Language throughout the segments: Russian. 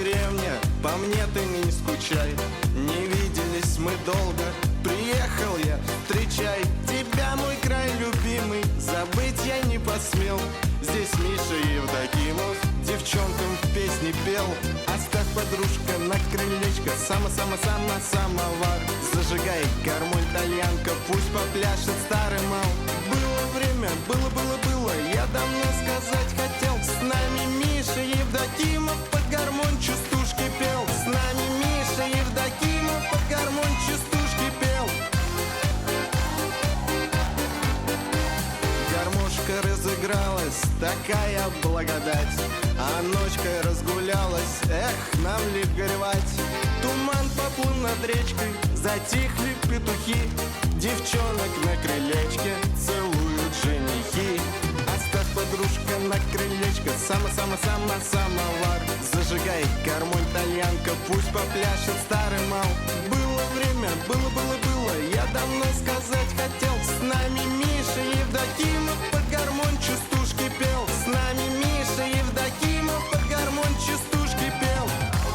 деревня, по мне ты не скучай. Не виделись мы долго, приехал я, встречай. Тебя, мой край любимый, забыть я не посмел. Здесь Миша Евдокимов девчонкам песни пел. Оставь, подружка, на крылечко самовар. Зажигай гармонь тальянка, пусть попляшет старый мал. Было время, было, я давно сказать хотел. С нами Миша Евдокимов под гармонь частушки пел. С нами Миша Евдокимов под гармонь частушки пел. Гармошка разыгралась, такая благодать. А ночка разгулялась, эх, нам ли горевать. Туман поплыл над речкой, затихли петухи. Девчонок на крылечке целуют женихи. Оставь, подружка, на крылечко самовар. Зажигай гармонь тальянка, пусть попляшет старый мал. Было время, было, я давно сказать хотел. С нами Миша Евдокимов под гармонь частушки пел. С нами Миша Евдокимов под гармонь частушки пел.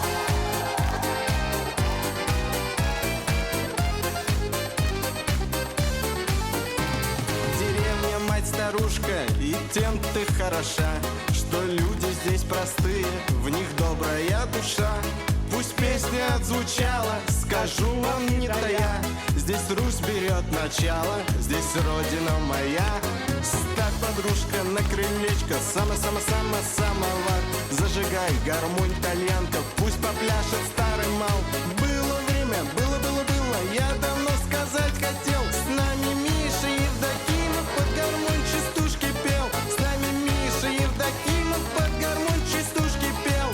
Деревня, мать-старушка, и тем ты хороша, что люди здесь простые, в них добрая душа. Пусть песня отзвучала, скажу вам не тая. Здесь Русь берет начало, здесь родина моя. Ставь, подружка, на крылечко самовар. Зажигай гармонь тальянка, пусть попляшет старый мал. Было время, было, я давно сказать хотел. С нами Миша Евдокимов под гармонь частушки пел. С нами Миша Евдокимов под гармонь частушки пел.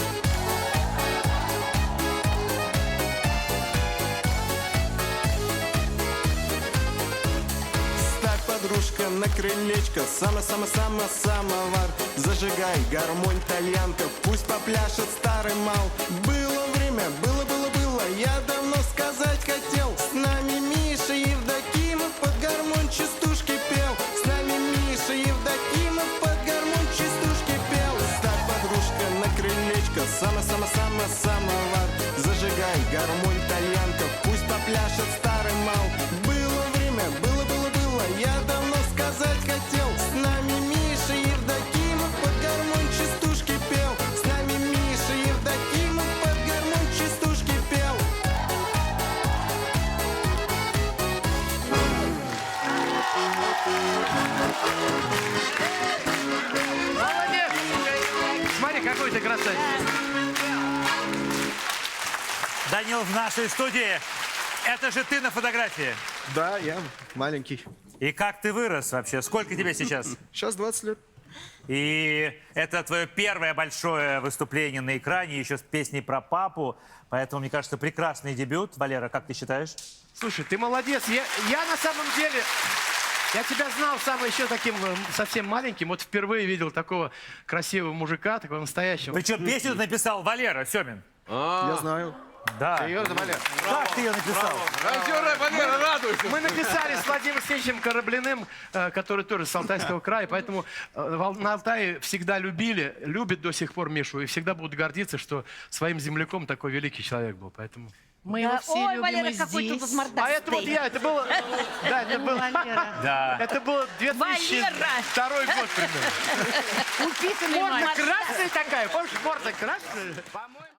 Ставь, подружка, на крылечко самовар. Зажигай гармонь тальянка, пусть попляшет старый мал. Было время, было, я давно сказать хотел. С нами Миша Евдокимов под гармонь частушки пел. С нами Миша Евдокимов под гармонь частушки пел. Ставь, подружка, на крылечко самовар. Зажигай гармонь тальянка, пусть попляшет старый мал. Было время, было, я давно сказать хотел. С нами Миша Евдокимов под гармонь частушки пел. С нами Миша Евдокимов под гармонь частушки пел. Молодец! Смотри, какой ты красавец. Данил в нашей студии. Это же ты на фотографии. Да, я маленький. И как ты вырос вообще? Сколько тебе сейчас? Сейчас 20 лет. И это твое первое большое выступление на экране, еще с песней про папу. Поэтому, мне кажется, прекрасный дебют. Валера, как ты считаешь? Слушай, ты молодец. Я на самом деле... Я тебя знал еще таким совсем маленьким. Вот впервые видел такого красивого мужика, такого настоящего. Причем песню написал Валера Семин. Я знаю. Да. Серьезно, Валер? Как ты ее написал? Валера, радуйся. Мы написали с Владимиром Алексеевичем Кораблиным, который тоже с Алтайского края, поэтому на Алтае всегда любят до сих пор Мишу, и всегда будут гордиться, что своим земляком такой великий человек был, поэтому... Мы его все Ой, любим Валера, и какой тут здесь. мордастый. А это вот я, это было... Да, это было... Да. Это было 2002 год примерно. Упитанный Морда мальчик. красная такая, помнишь, морда красная?